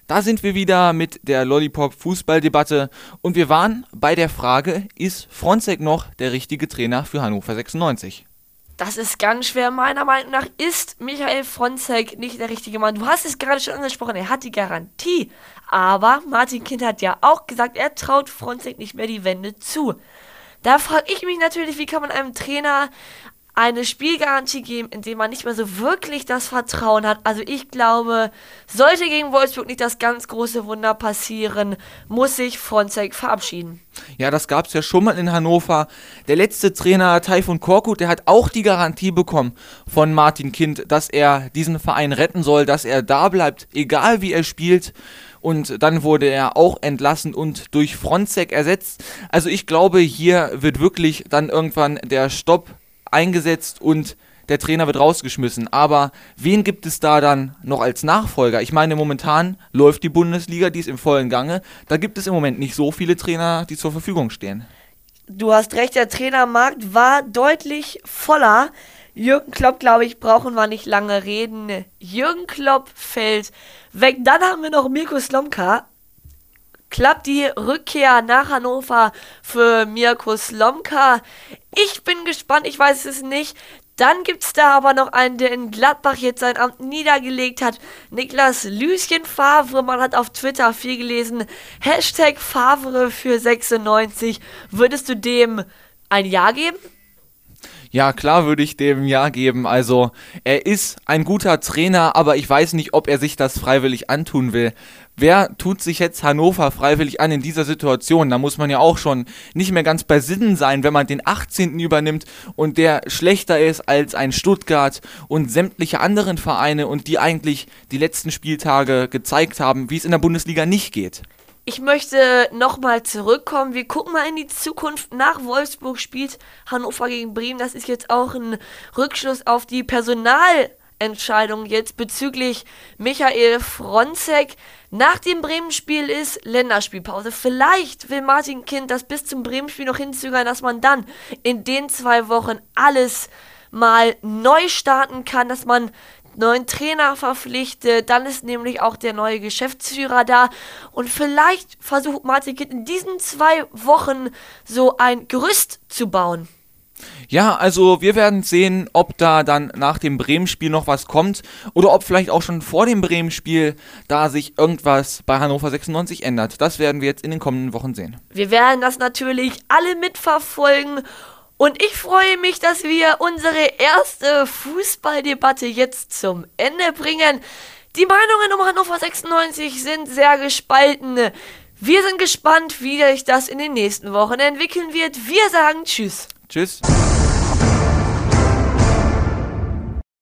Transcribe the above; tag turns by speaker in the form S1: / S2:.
S1: Da sind wir wieder mit der Lollipop-Fußballdebatte und wir waren bei der Frage, ist Fronzek noch der richtige Trainer für Hannover 96?
S2: Das ist ganz schwer. Meiner Meinung nach ist Michael Fronzek nicht der richtige Mann. Du hast es gerade schon angesprochen, er hat die Garantie. Aber Martin Kind hat ja auch gesagt, er traut Fronzek nicht mehr die Wende zu. Da frage ich mich natürlich, wie kann man einem Trainer eine Spielgarantie geben, indem man nicht mehr so wirklich das Vertrauen hat. Also ich glaube, sollte gegen Wolfsburg nicht das ganz große Wunder passieren, muss sich Fronzek verabschieden.
S1: Ja, das gab es ja schon mal in Hannover. Der letzte Trainer, Tayfun Korkut, der hat auch die Garantie bekommen von Martin Kind, dass er diesen Verein retten soll, dass er da bleibt, egal wie er spielt. Und dann wurde er auch entlassen und durch Fronzek ersetzt. Also ich glaube, hier wird wirklich dann irgendwann der Stopp eingesetzt und der Trainer wird rausgeschmissen. Aber wen gibt es da dann noch als Nachfolger? Ich meine, momentan läuft die Bundesliga, die ist im vollen Gange. Da gibt es im Moment nicht so viele Trainer, die zur Verfügung stehen.
S2: Du hast recht, der Trainermarkt war deutlich voller. Jürgen Klopp, glaube ich, brauchen wir nicht lange reden. Jürgen Klopp fällt weg. Dann haben wir noch Mirko Slomka. Klappt die Rückkehr nach Hannover für Mirko Slomka? Ich bin gespannt, ich weiß es nicht. Dann gibt es da aber noch einen, der in Gladbach jetzt sein Amt niedergelegt hat. Niklas Lucien Favre, man hat auf Twitter viel gelesen. Hashtag Favre für 96. Würdest du dem ein Ja geben?
S1: Ja, klar würde ich dem Ja geben. Also, er ist ein guter Trainer, aber ich weiß nicht, ob er sich das freiwillig antun will. Wer tut sich jetzt Hannover freiwillig an in dieser Situation? Da muss man ja auch schon nicht mehr ganz bei Sinnen sein, wenn man den 18. übernimmt und der schlechter ist als ein Stuttgart und sämtliche anderen Vereine und die eigentlich die letzten Spieltage gezeigt haben, wie es in der Bundesliga nicht geht.
S2: Ich möchte nochmal zurückkommen. Wir gucken mal in die Zukunft. Nach Wolfsburg spielt Hannover gegen Bremen. Das ist jetzt auch ein Rückschluss auf die Personalentscheidung jetzt bezüglich Michael Fronzek. Nach dem Bremen-Spiel ist Länderspielpause. Vielleicht will Martin Kind das bis zum Bremen-Spiel noch hinzögern, dass man dann in den 2 Wochen alles mal neu starten kann, dass man neuen Trainer verpflichtet, dann ist nämlich auch der neue Geschäftsführer da und vielleicht versucht Martin Kind in diesen 2 Wochen so ein Gerüst zu bauen.
S1: Ja, also wir werden sehen, ob da dann nach dem Bremen-Spiel noch was kommt oder ob vielleicht auch schon vor dem Bremen-Spiel da sich irgendwas bei Hannover 96 ändert. Das werden wir jetzt in den kommenden Wochen sehen.
S2: Wir werden das natürlich alle mitverfolgen. Und ich freue mich, dass wir unsere erste Fußballdebatte jetzt zum Ende bringen. Die Meinungen um Hannover 96 sind sehr gespalten. Wir sind gespannt, wie sich das in den nächsten Wochen entwickeln wird. Wir sagen Tschüss.
S1: Tschüss.